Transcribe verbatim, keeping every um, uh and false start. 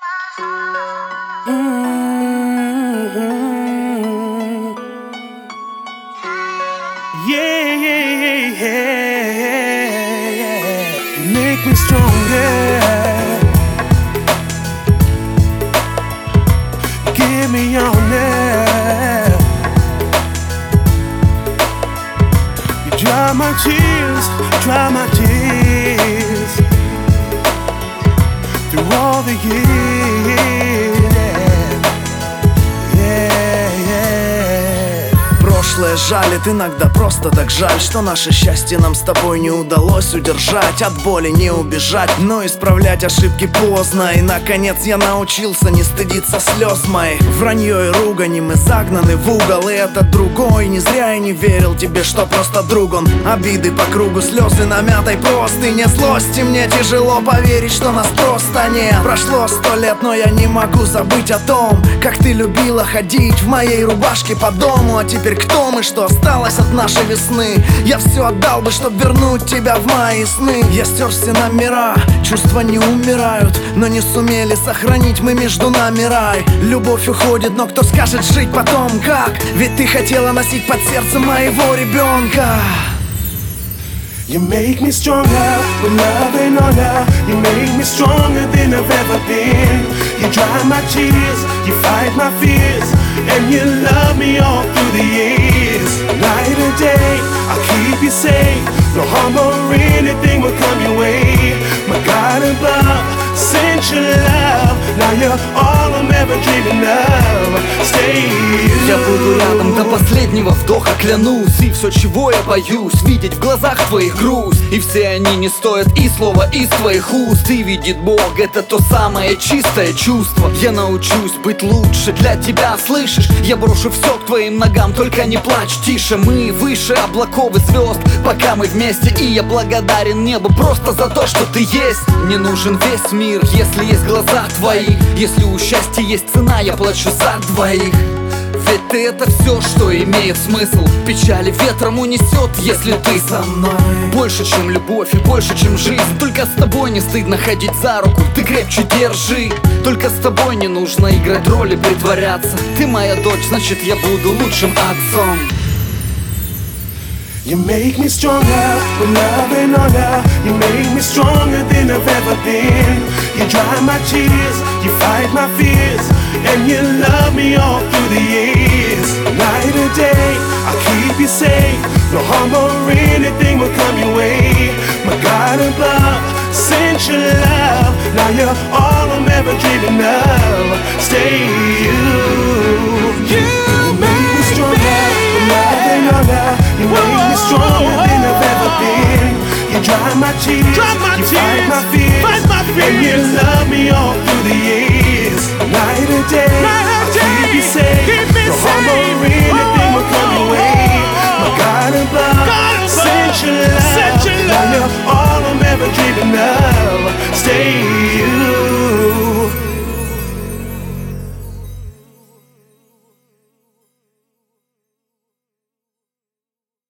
Mm-hmm. Yeah, yeah, yeah, yeah. You make me stronger. Give me all now. You dry my tears, dry my tears through all the years. Прошлое жалит, иногда просто так жаль, что наше счастье нам с тобой не удалось удержать. От боли не убежать, но исправлять ошибки поздно. И наконец я научился не стыдиться слез моих. Вранье и ругань, мы загнаны в угол. И этот другой, не зря я не верил тебе, что просто друг он. Обиды по кругу, слезы на мятой простыне, злости. Мне тяжело поверить, что нас просто нет. Прошло сто лет, но я не могу забыть о том, как ты любила ходить в моей рубашке по дому. А теперь кто мы, что осталось от нашей весны? Я все отдал бы, чтоб вернуть тебя в мои сны. Я стер все номера, чувства не умирают, но не сумели сохранить мы между нами рай. Любовь уходит, но кто скажет жить потом как? Ведь ты хотела носить под сердцем моего ребенка. You make me stronger with love and honor. You make me stronger than I've ever been. You dry my tears, you fight my fears, and you love me all through the years. Night and day, I'll keep you safe. No harm or anything will come your way. My God above, sent your love. Now you're all I'm ever dreaming of. Stay you. Я буду рядом до последнего вдоха, клянусь. И все, чего я боюсь, видеть в глазах твоих грусть. И все они не стоят и слова из твоих уст. И видит Бог, это то самое чистое чувство. Я научусь быть лучше для тебя, слышишь? Я брошу все к твоим ногам, только не плачь, тише. Мы выше облаков и звезд, пока мы вместе. И я благодарен небу просто за то, что ты есть. Не нужен весь мир, если есть глаза твои. Если у счастья есть цена, я плачу за двоих. Ведь ты это все, что имеет смысл. Печали ветром унесет, если ты со мной. Больше, чем любовь и больше, чем жизнь. Только с тобой не стыдно ходить за руку, ты крепче держи. Только с тобой не нужно играть роль и притворяться. Ты моя дочь, значит я буду лучшим отцом. You make me stronger with love and honor. You make me stronger than I've ever been. You dry my tears, you fight my fears, and you love me all through the years. Night and day, I'll keep you safe. No harm or anything will come your way. My God above, sent your love. Now you're all I'm ever dreaming of. Stay you. You make me stronger with love and honor. You make me stronger than I've ever been. You dry my tears, dry my you tears, fight my fears, fight my fears, and you love me all through the years. Night and day, Night and day. I keep you